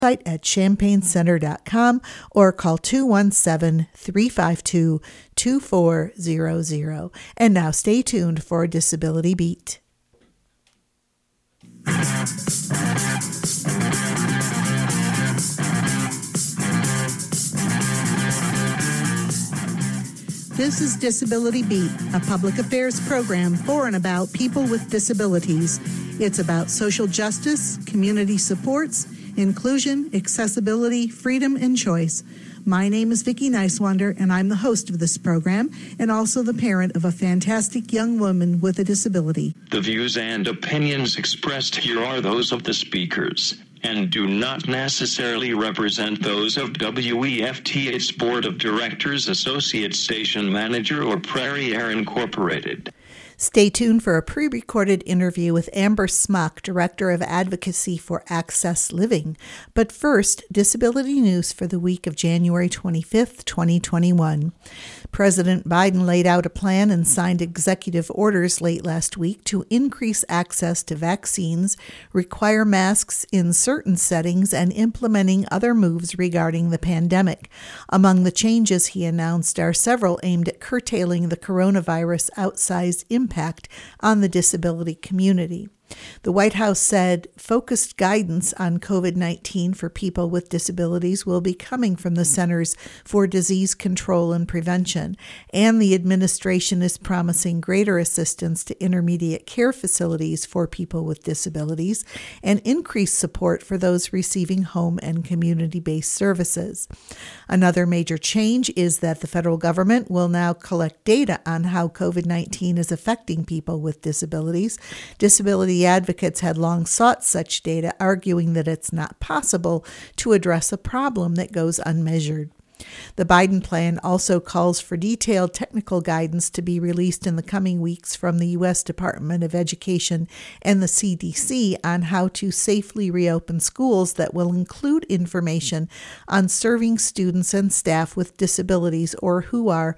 site at champaigncenter.com or call 217-352-2400. And now stay tuned for Disability Beat. This is Disability Beat, a public affairs program for and about people with disabilities. It's about social justice, community supports, inclusion, accessibility, freedom, and choice. My name is Vicki Nicewander, and I'm the host of this program and also the parent of a fantastic young woman with a disability. The views and opinions expressed here are those of the speakers and do not necessarily represent those of WEFT, its Board of Directors, Associate Station Manager, or Prairie Air Incorporated. Stay tuned for a pre-recorded interview with Amber Smock, Director of Advocacy for Access Living. But first, disability news for the week of January 25th, 2021. President Biden laid out a plan and signed executive orders late last week to increase access to vaccines, require masks in certain settings, and implementing other moves regarding the pandemic. Among the changes he announced are several aimed at curtailing the coronavirus outsized impact on the disability community. The White House said focused guidance on COVID-19 for people with disabilities will be coming from the Centers for Disease Control and Prevention, and the administration is promising greater assistance to intermediate care facilities for people with disabilities and increased support for those receiving home and community-based services. Another major change is that the federal government will now collect data on how COVID-19 is affecting people with disabilities. Disability advocates had long sought such data, arguing that it's not possible to address a problem that goes unmeasured. The Biden plan also calls for detailed technical guidance to be released in the coming weeks from the U.S. Department of Education and the CDC on how to safely reopen schools that will include information on serving students and staff with disabilities or who are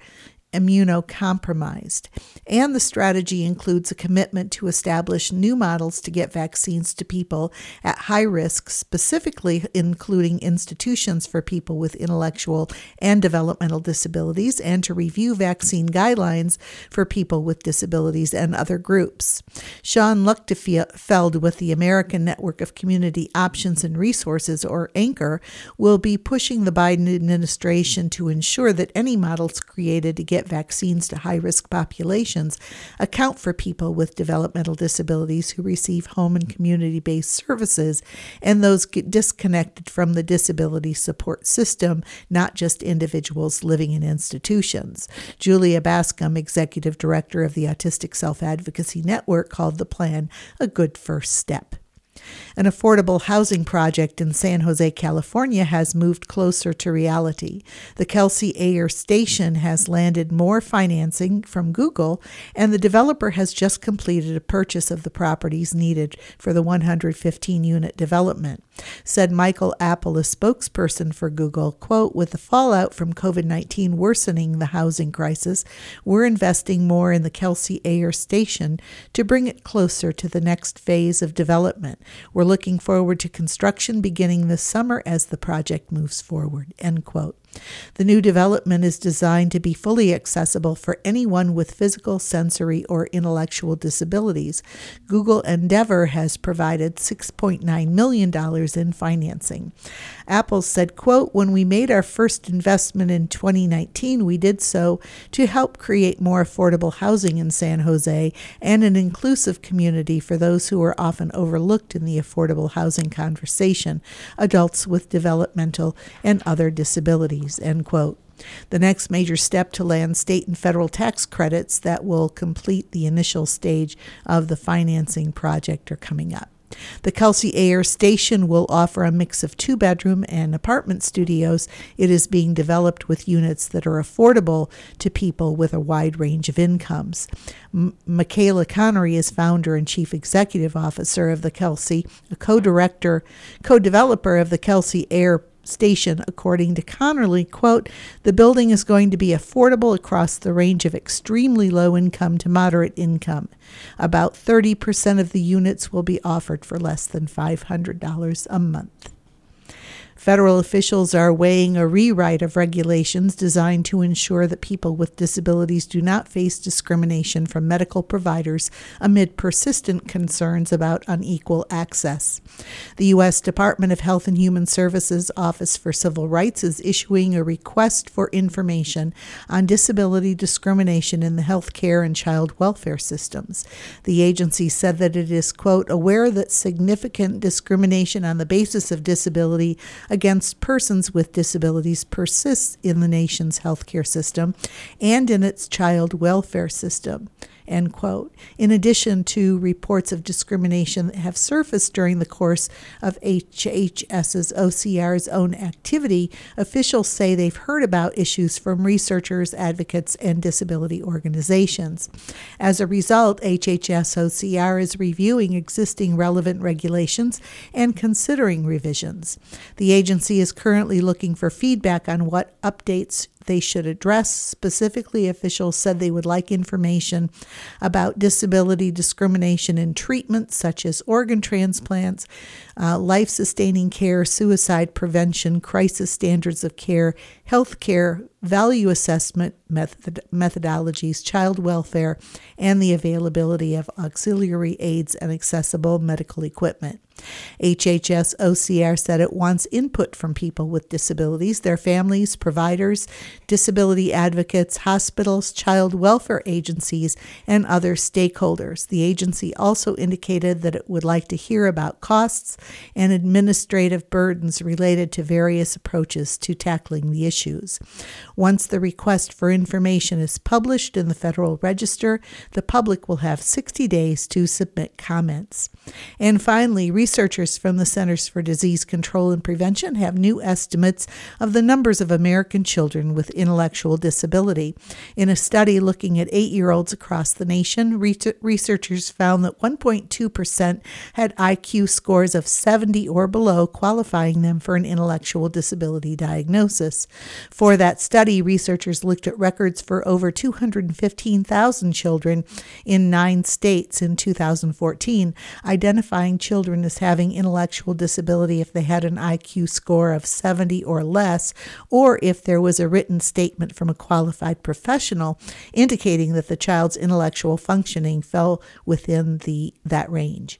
immunocompromised. And the strategy includes a commitment to establish new models to get vaccines to people at high risk, specifically including institutions for people with intellectual and developmental disabilities, and to review vaccine guidelines for people with disabilities and other groups. Sean Luchtefeld with the American Network of Community Options and Resources, or ANCHOR, will be pushing the Biden administration to ensure that any models created to get vaccines to high-risk populations account for people with developmental disabilities who receive home and community-based services and those get disconnected from the disability support system, not just individuals living in institutions. Julia Bascom, Executive Director of the Autistic Self-Advocacy Network, called the plan a good first step. An affordable housing project in San Jose, California has moved closer to reality. The Kelsey Ayer Station has landed more financing from Google, and the developer has just completed a purchase of the properties needed for the 115-unit development. Said Michael Apple, a spokesperson for Google, quote, "With the fallout from COVID-19 worsening the housing crisis, we're investing more in the Kelsey Ayer Station to bring it closer to the next phase of development. We're looking forward to construction beginning this summer as the project moves forward," end quote. The new development is designed to be fully accessible for anyone with physical, sensory, or intellectual disabilities. Google Endeavor has provided $6.9 million in financing. Apple said, quote, "When we made our first investment in 2019, we did so to help create more affordable housing in San Jose and an inclusive community for those who are often overlooked in the affordable housing conversation, adults with developmental and other disabilities," end quote. The next major step to land state and federal tax credits that will complete the initial stage of the financing project are coming up. The Kelsey Ayer Station will offer a mix of two-bedroom and apartment studios. It is being developed with units that are affordable to people with a wide range of incomes. Michaela Connery is founder and chief executive officer of the Kelsey, a co-developer of the Kelsey Ayer Station. According to Connerly, quote, "The building is going to be affordable across the range of extremely low income to moderate income. About 30% of the units will be offered for less than $500 a month." Federal officials are weighing a rewrite of regulations designed to ensure that people with disabilities do not face discrimination from medical providers amid persistent concerns about unequal access. The U.S. Department of Health and Human Services Office for Civil Rights is issuing a request for information on disability discrimination in the healthcare and child welfare systems. The agency said that it is, quote, aware that significant discrimination on the basis of disability against persons with disabilities persists in the nation's healthcare system and in its child welfare system, end quote. In addition to reports of discrimination that have surfaced during the course of HHS's OCR's own activity, officials say they've heard about issues from researchers, advocates, and disability organizations. As a result, HHS OCR is reviewing existing relevant regulations and considering revisions. The agency is currently looking for feedback on what updates they should address. Specifically, officials said they would like information about disability discrimination in treatment, such as organ transplants, life-sustaining care, suicide prevention, crisis standards of care, health care, value assessment methodologies, child welfare, and the availability of auxiliary aids and accessible medical equipment. HHS OCR said it wants input from people with disabilities, their families, providers, disability advocates, hospitals, child welfare agencies, and other stakeholders. The agency also indicated that it would like to hear about costs and administrative burdens related to various approaches to tackling the issues. Once the request for information is published in the Federal Register, the public will have 60 days to submit comments. And finally, researchers from the Centers for Disease Control and Prevention have new estimates of the numbers of American children with intellectual disability. In a study looking at 8-year-olds across the nation, researchers found that 1.2% had IQ scores of 70 or below, qualifying them for an intellectual disability diagnosis. For that study, researchers looked at records for over 215,000 children in 9 states in 2014, identifying children as having intellectual disability if they had an IQ score of 70 or less, or if there was a written statement from a qualified professional indicating that the child's intellectual functioning fell within that range.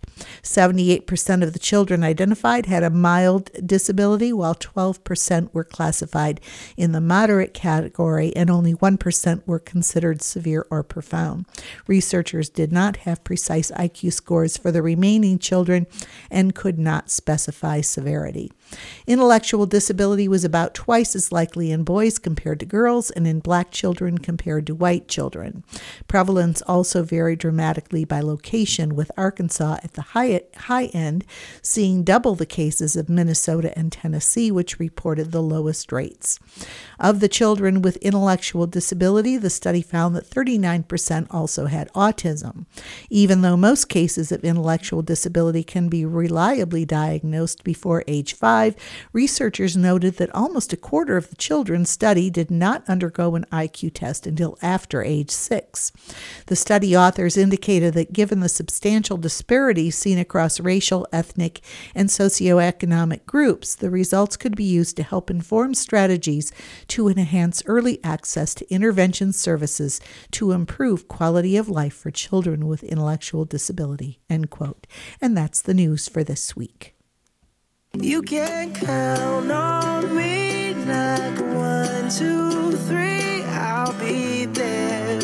78% of the children identified had a mild disability, while 12% were classified in the moderate category, and only 1% were considered severe or profound. Researchers did not have precise IQ scores for the remaining children and could not specify severity. Intellectual disability was about twice as likely in boys compared to girls, and in black children compared to white children. Prevalence also varied dramatically by location, with Arkansas at the high end, seeing double the cases of Minnesota and Tennessee, which reported the lowest rates. Of the children with intellectual disability, the study found that 39% also had autism. Even though most cases of intellectual disability can be reliably diagnosed before age 5, researchers noted that almost a quarter of the children studied did not undergo an IQ test until after age 6. The study authors indicated that given the substantial disparities seen across racial, ethnic, and socioeconomic groups, the results could be used to help inform strategies to enhance early access to intervention services to improve quality of life for children with intellectual disability, end quote. And that's the news for this week. You can count on me like 1, 2, 3, I'll be there.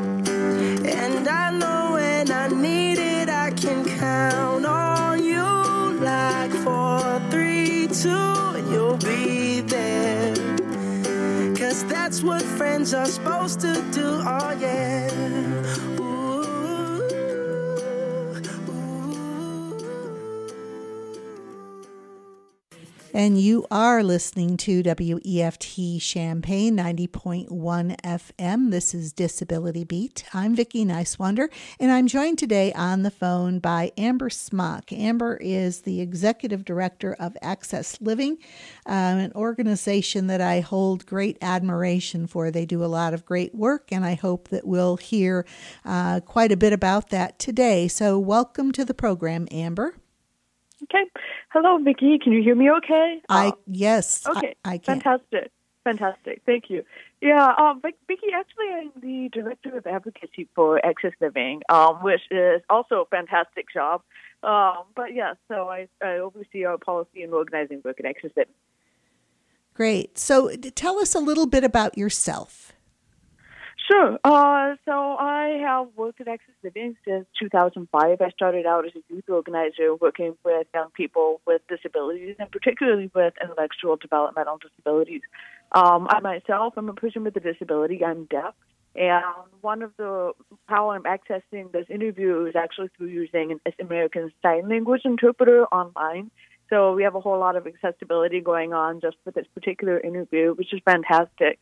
And I know when I need it, I can count on you like 4, 3, 2, and you'll be there. 'Cause that's what friends are supposed to do, oh yeah. And you are listening to WEFT Champaign 90.1 FM. This is Disability Beat. I'm Vicki Nicewander, and I'm joined today on the phone by Amber Smock. Amber is the Executive Director of Access Living, an organization that I hold great admiration for. They do a lot of great work, and I hope that we'll hear quite a bit about that today. So welcome to the program, Amber. Okay. Hello, Vicki. Can you hear me okay? Yes, Okay. I can. Fantastic. Thank you. Yeah, Vicki, actually, I'm the Director of Advocacy for Access Living, which is also a fantastic job. But yeah, so I oversee our policy and organizing work at Access Living. Great. So tell us a little bit about yourself. Sure. So I have worked at Access Living since 2005. I started out as a youth organizer working with young people with disabilities, and particularly with intellectual developmental disabilities. I myself am a person with a disability. I'm deaf. And one of how I'm accessing this interview is actually through using an American Sign Language interpreter online. So we have a whole lot of accessibility going on just for this particular interview, which is fantastic.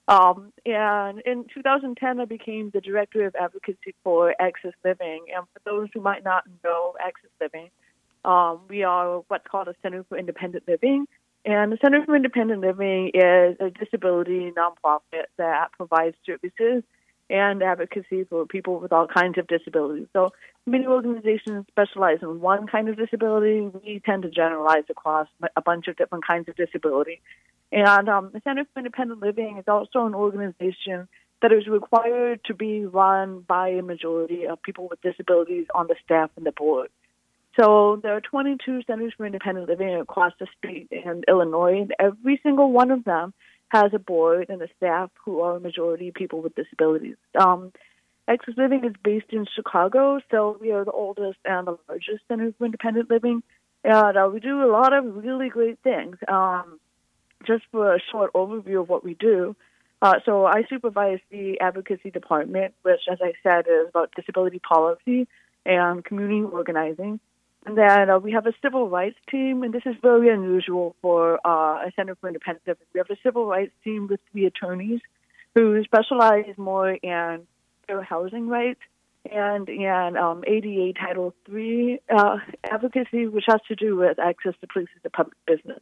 And in 2010, I became the Director of Advocacy for Access Living. And for those who might not know Access Living, we are what's called a Center for Independent Living. And the Center for Independent Living is a disability nonprofit that provides services and advocacy for people with all kinds of disabilities. So many organizations specialize in one kind of disability. We tend to generalize across a bunch of different kinds of disability. And the Center for Independent Living is also an organization that is required to be run by a majority of people with disabilities on the staff and the board. So there are 22 Centers for Independent Living across the state in Illinois, and every single one of them has a board and a staff who are a majority people with disabilities. Access Living is based in Chicago, so we are the oldest and the largest Center for Independent Living. And we do a lot of really great things. Just for a short overview of what we do, so I supervise the advocacy department, which, as I said, is about disability policy and community organizing. And then we have a civil rights team, and this is very unusual for a Center for Independent Living. We have a civil rights team with 3 attorneys who specialize more in fair housing rights and in ADA Title III advocacy, which has to do with access to places of public business.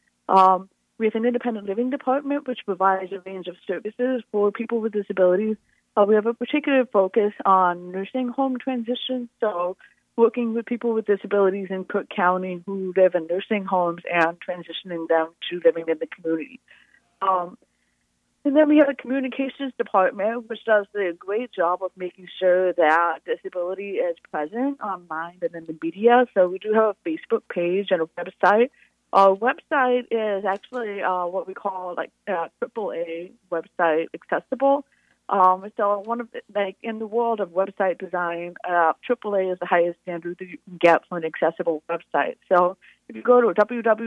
We have an independent living department, which provides a range of services for people with disabilities. We have a particular focus on nursing home transition, so working with people with disabilities in Cook County who live in nursing homes and transitioning them to living in the community. And then we have a communications department, which does a great job of making sure that disability is present online and in the media. So we do have a Facebook page and a website. Our website is actually what we call AAA website accessible. So one of in the world of website design, AAA is the highest standard that you can get for an accessible website. So if you go to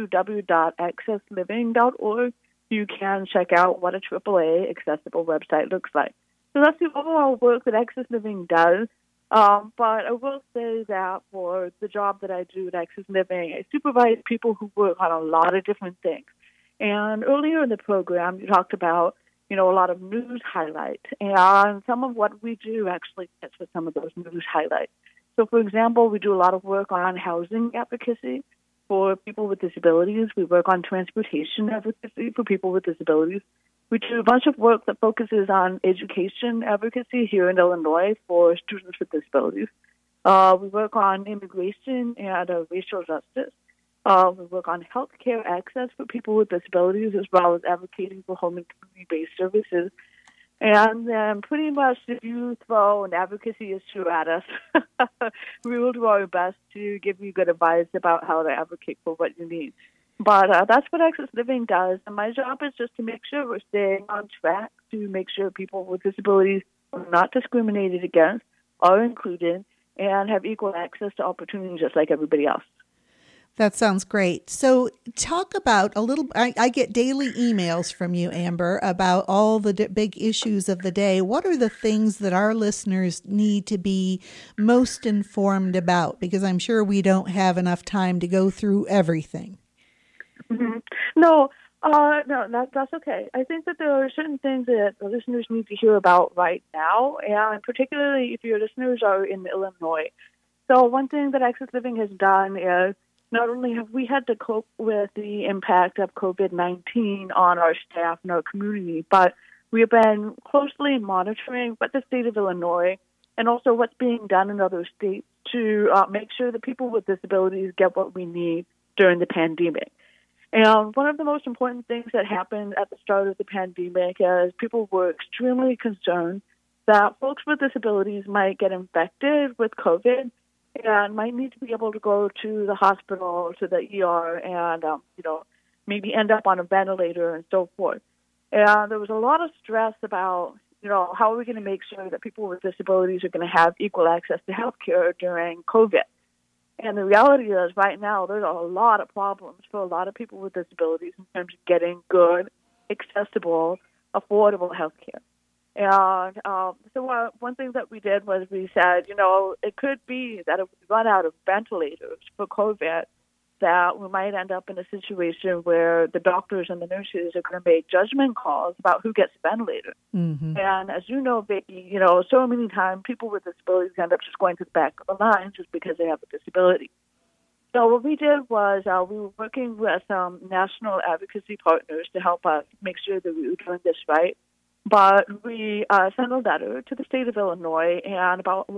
www.accessliving.org, you can check out what a AAA accessible website looks like. So that's the overall work that Access Living does. But I will say that for the job that I do at Access Living, I supervise people who work on a lot of different things. And earlier in the program, you talked about, a lot of news highlights. And some of what we do actually fits with some of those news highlights. So, for example, we do a lot of work on housing advocacy for people with disabilities. We work on transportation advocacy for people with disabilities. We do a bunch of work that focuses on education advocacy here in Illinois for students with disabilities. We work on immigration and racial justice. We work on health care access for people with disabilities, as well as advocating for home and community-based services. And then pretty much if you throw an advocacy issue at us, we will do our best to give you good advice about how to advocate for what you need. But that's what Access Living does. And my job is just to make sure we're staying on track, to make sure people with disabilities are not discriminated against, are included, and have equal access to opportunities just like everybody else. That sounds great. So talk about I get daily emails from you, Amber, about all the big issues of the day. What are the things that our listeners need to be most informed about? Because I'm sure we don't have enough time to go through everything. Mm-hmm. No, that's okay. I think that there are certain things that the listeners need to hear about right now, and particularly if your listeners are in Illinois. So one thing that Access Living has done is not only have we had to cope with the impact of COVID-19 on our staff and our community, but we have been closely monitoring what the state of Illinois and also what's being done in other states to make sure that people with disabilities get what we need during the pandemic. And one of the most important things that happened at the start of the pandemic is people were extremely concerned that folks with disabilities might get infected with COVID and might need to be able to go to the hospital, to the ER, and, maybe end up on a ventilator and so forth. And there was a lot of stress about, how are we going to make sure that people with disabilities are going to have equal access to health care during COVID? And the reality is right now there's a lot of problems for a lot of people with disabilities in terms of getting good, accessible, affordable health care. And so one thing that we did was we said, it could be that if we run out of ventilators for COVID, that we might end up in a situation where the doctors and the nurses are going to make judgment calls about who gets a ventilator. Mm-hmm. And as you know, Vicki, so many times people with disabilities end up just going to the back of the line just because they have a disability. So what we did was we were working with some national advocacy partners to help us make sure that we were doing this right. But we sent a letter to the state of Illinois, and about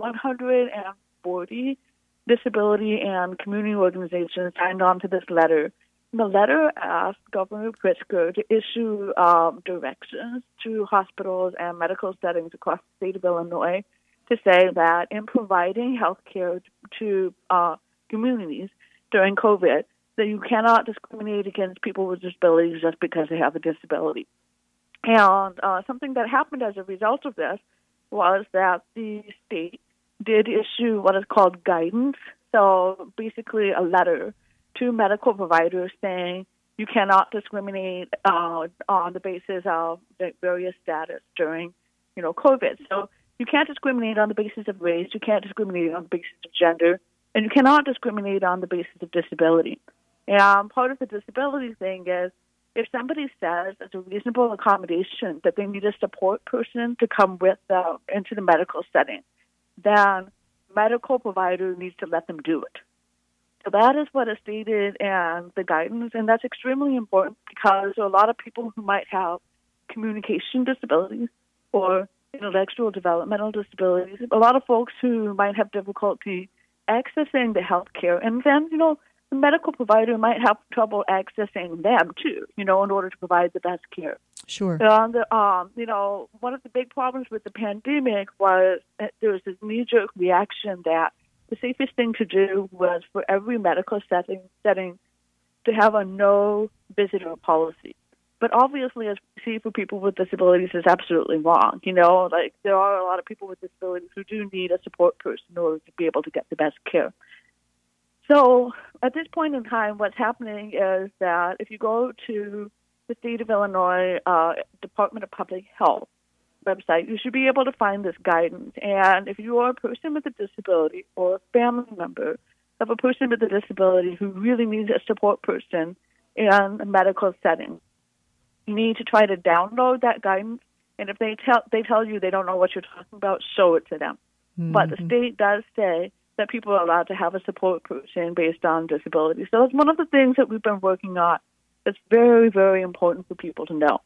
140 disability and community organizations signed on to this letter. The letter asked Governor Pritzker to issue directions to hospitals and medical settings across the state of Illinois to say that in providing health care to communities during COVID, that you cannot discriminate against people with disabilities just because they have a disability. And something that happened as a result of this was that the state did issue what is called guidance, so basically a letter to medical providers saying you cannot discriminate on the basis of various status during, COVID. So you can't discriminate on the basis of race, you can't discriminate on the basis of gender, and you cannot discriminate on the basis of disability. And part of the disability thing is if somebody says as a reasonable accommodation that they need a support person to come with them into the medical setting, then medical provider needs to let them do it. So that is what is stated in the guidance, and that's extremely important because there are a lot of people who might have communication disabilities or intellectual developmental disabilities, a lot of folks who might have difficulty accessing the health care, and then, the medical provider might have trouble accessing them too, in order to provide the best care. Sure. And, one of the big problems with the pandemic was that there was this knee-jerk reaction that the safest thing to do was for every medical setting to have a no-visitor policy. But obviously, as we see for people with disabilities, is absolutely wrong. There are a lot of people with disabilities who do need a support person in order to be able to get the best care. So at this point in time, what's happening is that if you go to the state of Illinois Department of Public Health website, you should be able to find this guidance. And if you are a person with a disability or a family member of a person with a disability who really needs a support person in a medical setting, you need to try to download that guidance. And if they tell you they don't know what you're talking about, show it to them. Mm-hmm. But the state does say that people are allowed to have a support person based on disability. So that's one of the things that we've been working on. It's very, very important for people to know.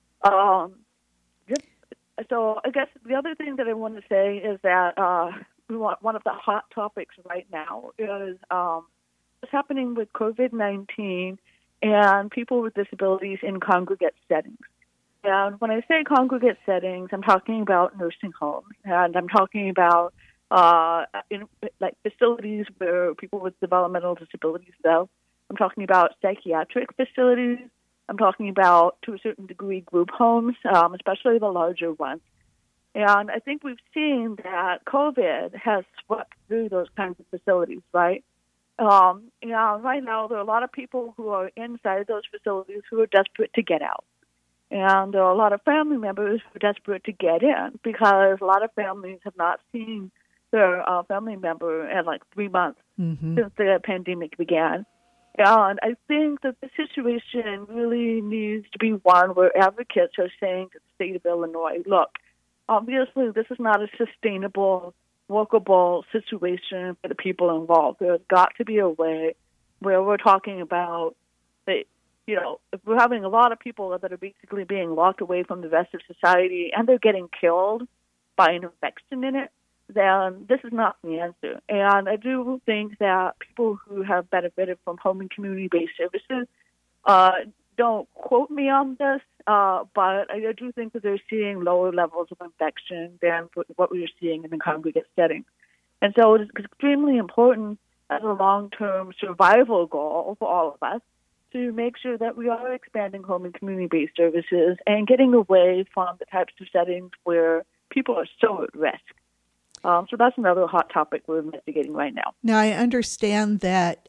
So I guess the other thing that I want to say is that one of the hot topics right now is what's happening with COVID-19 and people with disabilities in congregate settings. And when I say congregate settings, I'm talking about nursing homes, and I'm talking about facilities where people with developmental disabilities go. I'm talking about psychiatric facilities. I'm talking about, to a certain degree, group homes, especially the larger ones. And I think we've seen that COVID has swept through those kinds of facilities, right? Right now, there are a lot of people who are inside those facilities who are desperate to get out. And there are a lot of family members who are desperate to get in because a lot of families have not seen their family member in 3 months since the pandemic began. And I think that the situation really needs to be one where advocates are saying to the state of Illinois, look, obviously this is not a sustainable, workable situation for the people involved. There's got to be a way where we're talking about that, if we're having a lot of people that are basically being locked away from the rest of society and they're getting killed by an infection in it, then this is not the answer. And I do think that people who have benefited from home and community-based services, don't quote me on this, but I do think that they're seeing lower levels of infection than what we are seeing in the congregate setting. And so it's extremely important as a long-term survival goal for all of us to make sure that we are expanding home and community-based services and getting away from the types of settings where people are so at risk. So that's another hot topic we're investigating right now. Now, I understand that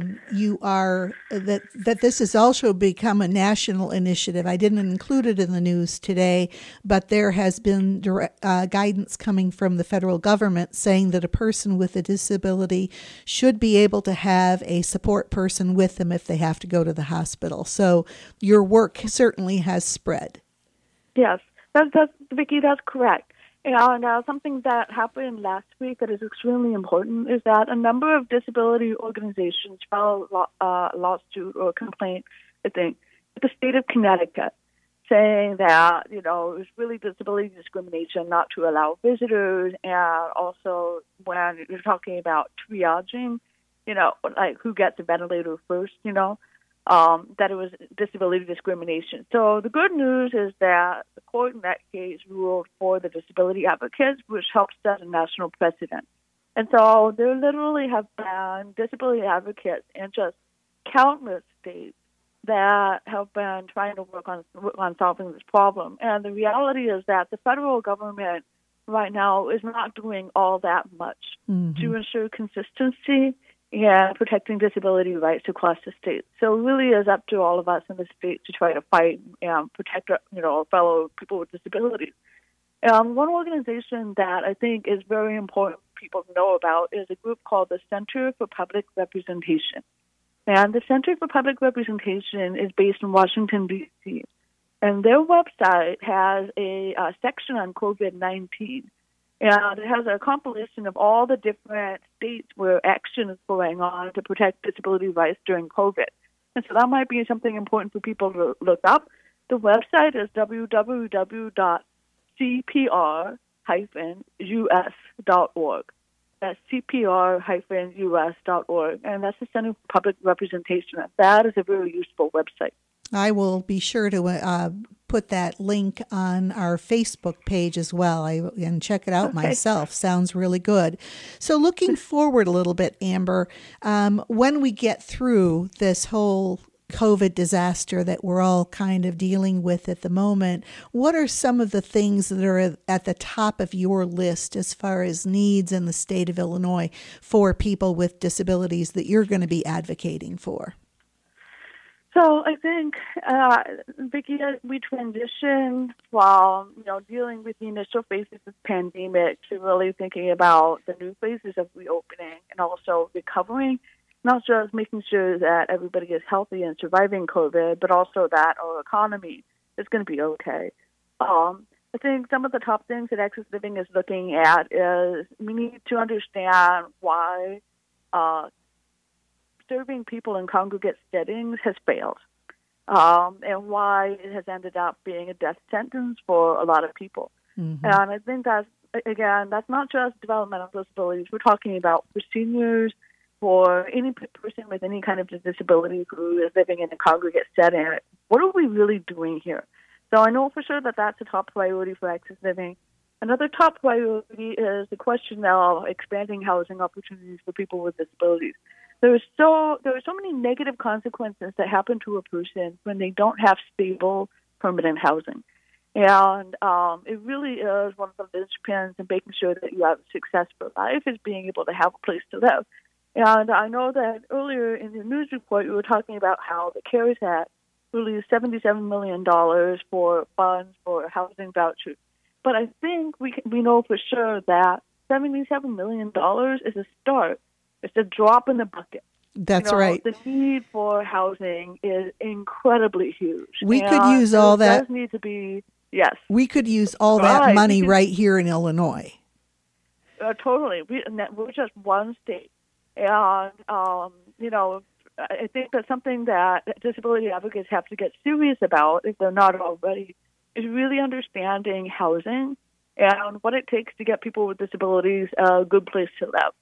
that this has also become a national initiative. I didn't include it in the news today, but there has been guidance coming from the federal government saying that a person with a disability should be able to have a support person with them if they have to go to the hospital. So your work certainly has spread. Yes, that's Vicki, that's correct. And something that happened last week that is extremely important is that a number of disability organizations filed a lawsuit or complaint, I think, with the state of Connecticut, saying that, it was really disability discrimination not to allow visitors, and also when you're talking about triaging, like who gets a ventilator first, that it was disability discrimination. So the good news is that the court in that case ruled for the disability advocates, which helps set a national precedent. And so there literally have been disability advocates in just countless states that have been trying to work on solving this problem. And the reality is that the federal government right now is not doing all that much to ensure consistency and protecting disability rights across the state. So it really is up to all of us in the state to try to fight and protect our fellow people with disabilities. One organization that I think is very important for people to know about is a group called the Center for Public Representation. And the Center for Public Representation is based in Washington, D.C. And their website has a section on COVID-19. And it has a compilation of all the different states where action is going on to protect disability rights during COVID. And so that might be something important for people to look up. The website is www.cpr-us.org. That's cpr-us.org. And that's the Center for Public Representation. And that is a very useful website. I will be sure to put that link on our Facebook page as well and check it out myself. Sounds really good. So looking forward a little bit, Amber, when we get through this whole COVID disaster that we're all kind of dealing with at the moment, what are some of the things that are at the top of your list as far as needs in the state of Illinois for people with disabilities that you're going to be advocating for? So I think, Vicki, we transitioned from, dealing with the initial phases of the pandemic to really thinking about the new phases of reopening and also recovering, not just making sure that everybody is healthy and surviving COVID, but also that our economy is going to be okay. I think some of the top things that Access Living is looking at is we need to understand why serving people in congregate settings has failed, and why it has ended up being a death sentence for a lot of people. And I think that's not just developmental disabilities. We're talking about for seniors, for any person with any kind of disability who is living in a congregate setting. What are we really doing here? So I know for sure that that's a top priority for Access Living. Another top priority is the question of expanding housing opportunities for people with disabilities. There are so many negative consequences that happen to a person when they don't have stable, permanent housing. And it really is one of the linchpins in making sure that you have a successful life is being able to have a place to live. And I know that earlier in the news report, you were talking about how the CARES Act released $77 million for funds for housing vouchers. But I think we know for sure that $77 million is a start. It's a drop in the bucket. That's right. The need for housing is incredibly huge. We could use all that. It does need to be, yes. We could use all that money right here in Illinois. Totally. We're just one state. And, I think that's something that disability advocates have to get serious about, if they're not already, is really understanding housing and what it takes to get people with disabilities a good place to live.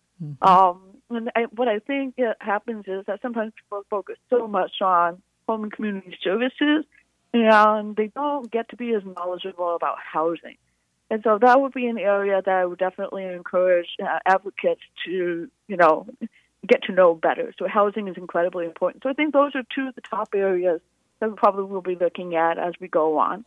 What I think happens is that sometimes people focus so much on home and community services, and they don't get to be as knowledgeable about housing. And so that would be an area that I would definitely encourage advocates to, get to know better. So housing is incredibly important. So I think those are two of the top areas that we probably will be looking at as we go on.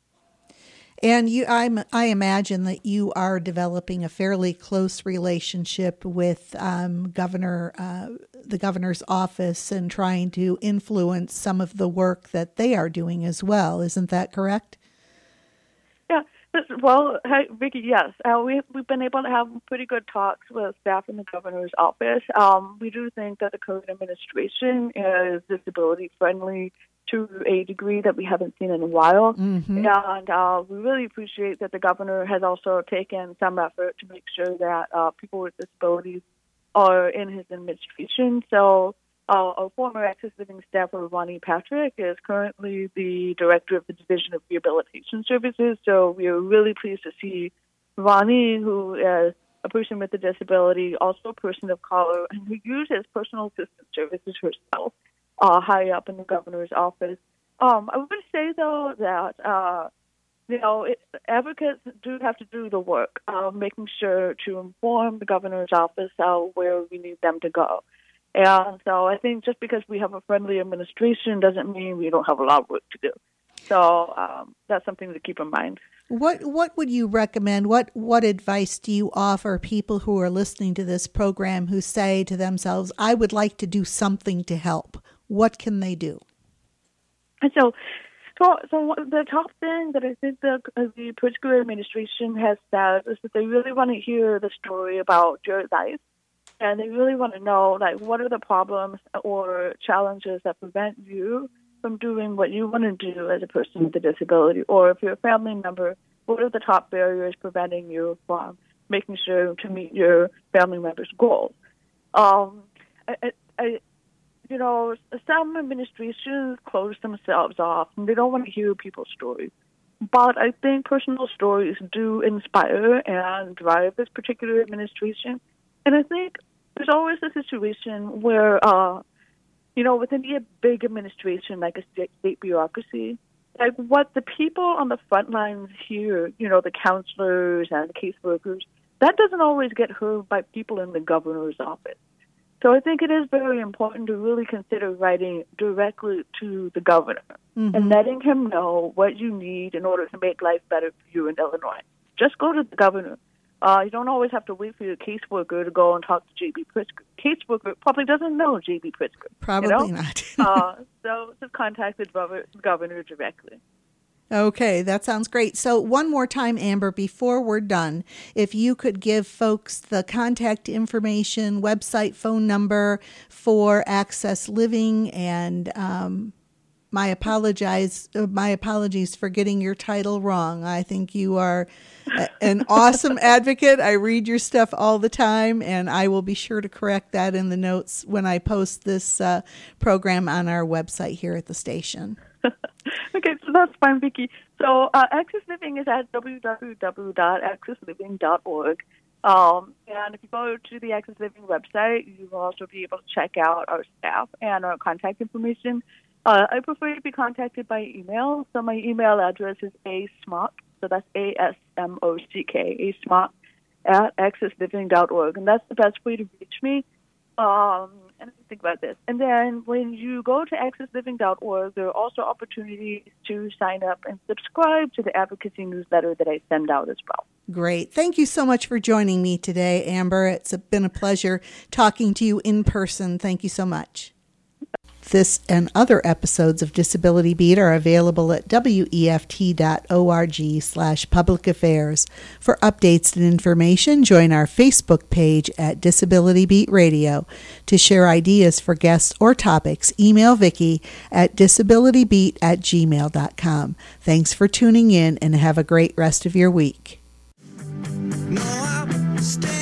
And I imagine that you are developing a fairly close relationship with the governor's office and trying to influence some of the work that they are doing as well. Isn't that correct? Yeah. Well, Vicki, yes. We've been able to have pretty good talks with staff in the governor's office. We do think that the current administration is disability friendly to a degree that we haven't seen in a while. Mm-hmm. And we really appreciate that the governor has also taken some effort to make sure that people with disabilities are in his administration. So our former Access Living staffer, Ronnie Patrick, is currently the director of the Division of Rehabilitation Services. So we are really pleased to see Ronnie, who is a person with a disability, also a person of color, and who uses personal assistance services herself, high up in the governor's office. I would say, though, that, advocates do have to do the work, making sure to inform the governor's office where we need them to go. And so I think just because we have a friendly administration doesn't mean we don't have a lot of work to do. So that's something to keep in mind. What would you recommend? What advice do you offer people who are listening to this program who say to themselves, I would like to do something to help? What can they do? And so the top thing that I think the Pritzker administration has said is that they really want to hear the story about your life. And they really want to know, what are the problems or challenges that prevent you from doing what you want to do as a person with a disability? Or if you're a family member, what are the top barriers preventing you from making sure to meet your family member's goals? Some administrations close themselves off, and they don't want to hear people's stories. But I think personal stories do inspire and drive this particular administration. And I think there's always a situation where, within a big administration like a state bureaucracy, what the people on the front lines hear, the counselors and the caseworkers, that doesn't always get heard by people in the governor's office. So I think it is very important to really consider writing directly to the governor and letting him know what you need in order to make life better for you in Illinois. Just go to the governor. You don't always have to wait for your caseworker to go and talk to J.B. Pritzker. Caseworker probably doesn't know J.B. Pritzker. Probably not. So just contact the governor directly. Okay, that sounds great. So one more time, Amber, before we're done, if you could give folks the contact information, website, phone number for Access Living, and my apologies for getting your title wrong. I think you are an awesome advocate. I read your stuff all the time, and I will be sure to correct that in the notes when I post this program on our website here at the station. Okay, so that's fine, Vicki. So Access Living is at www.accessliving.org. And if you go to the Access Living website, you will also be able to check out our staff and our contact information. I prefer to be contacted by email. So my email address is asmock, so that's ASMOCK, asmock at accessliving.org. And that's the best way to reach me. And think about this. And then when you go to accessliving.org, there are also opportunities to sign up and subscribe to the advocacy newsletter that I send out as well. Great. Thank you so much for joining me today, Amber. It's been a pleasure talking to you in person. Thank you so much. This and other episodes of Disability Beat are available at weft.org/public affairs. For updates and information, join our Facebook page at Disability Beat Radio. To share ideas for guests or topics, email Vicki at disabilitybeat@gmail.com. Thanks for tuning in and have a great rest of your week. No,